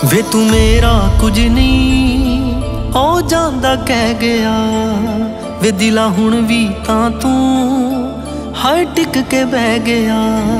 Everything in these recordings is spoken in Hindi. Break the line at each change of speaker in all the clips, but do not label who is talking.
वे तू मेरा कुछ नहीं हो जांदा कह गया। वे दिला हुण भी तां तू हर टिक के बह गया।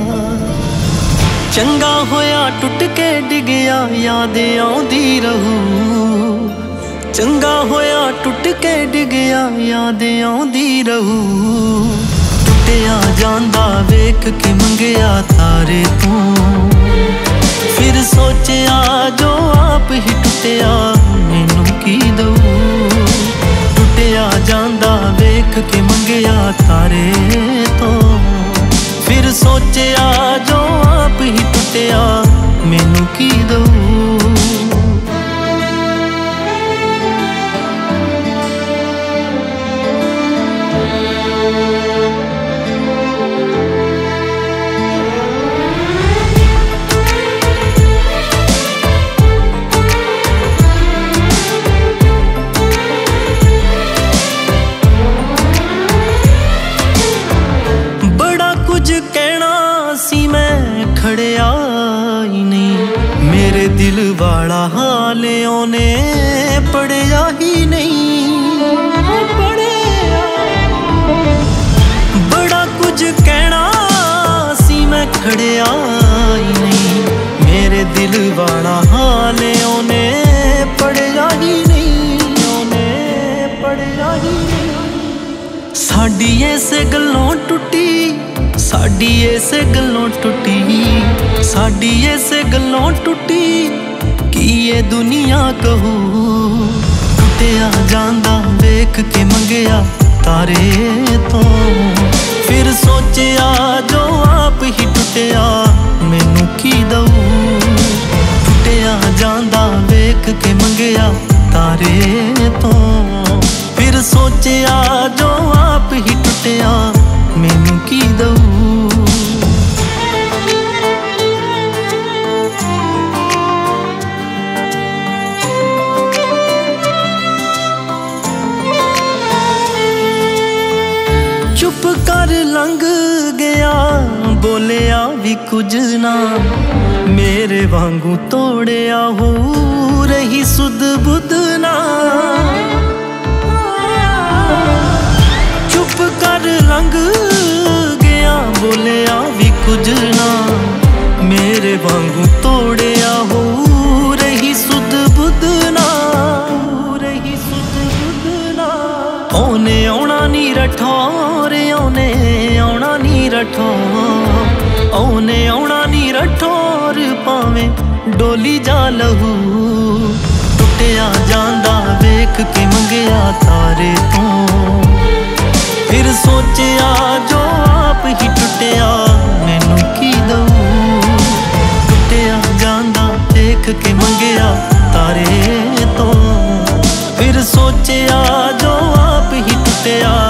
चंगा होया टुट के डिगया याद आउंदी रहू। चंगा होया टुट के डिगया याद आउंदी रहू। टुटिया जांदा वेख के मंगया तारे तू। फिर सोचिया जो आप ही टुटिया मैनू की दऊ। टुटिया जांदा वेख के मंगया तारे तो। फिर सोचिया जो आप ही टुटिया मैनू की दऊ। खड़िया ही नहीं मेरे दिल वाला हाल ओने पढ़िया ही नहीं। बड़ा कुछ कहना सी मैं खड़िया ही नहीं मेरे दिल वाला हाल ओने पढ़िया ही नहीं। ओने पढ़िया ही नहीं। साडी इस गल्लों टुटी साडी इस गल्लों टुटी। साडी इस गल्लों टुटी की ये दुनिया कहू। टुटिया जांदा वेख के मंगया तारे तो। फिर सोचिया जो आप ही टुटिया मैनू की दऊ। टुटिया जांदा वेख के मंगया तारे तो। फिर सोचिया जो आप ही टुटिया मैनू की दऊ। चुप कर लंघ गया बोलिया भी कुछ ना। मेरे वांगू तोड़िया हो रही सुध बुध ना। चुप कर लंघ गया बोलिया भी कुछ ना। मेरे वांगू तोड़िया हो रही सुध बुध ना। रही सुध बुध ना। ओने आउणा नी रठौर ओने आउणा नी रठौर। ओने आउणा नी रठौर पावें डोली जा लहू। टुटिया जांदा वेख के मंगया तारे तो। फिर सोचिया जो आप ही टुटिया मैनू की दऊ। टुटिया जांदा देख के मंगया तारे तो। फिर सोचिया जो आप ही टुटिया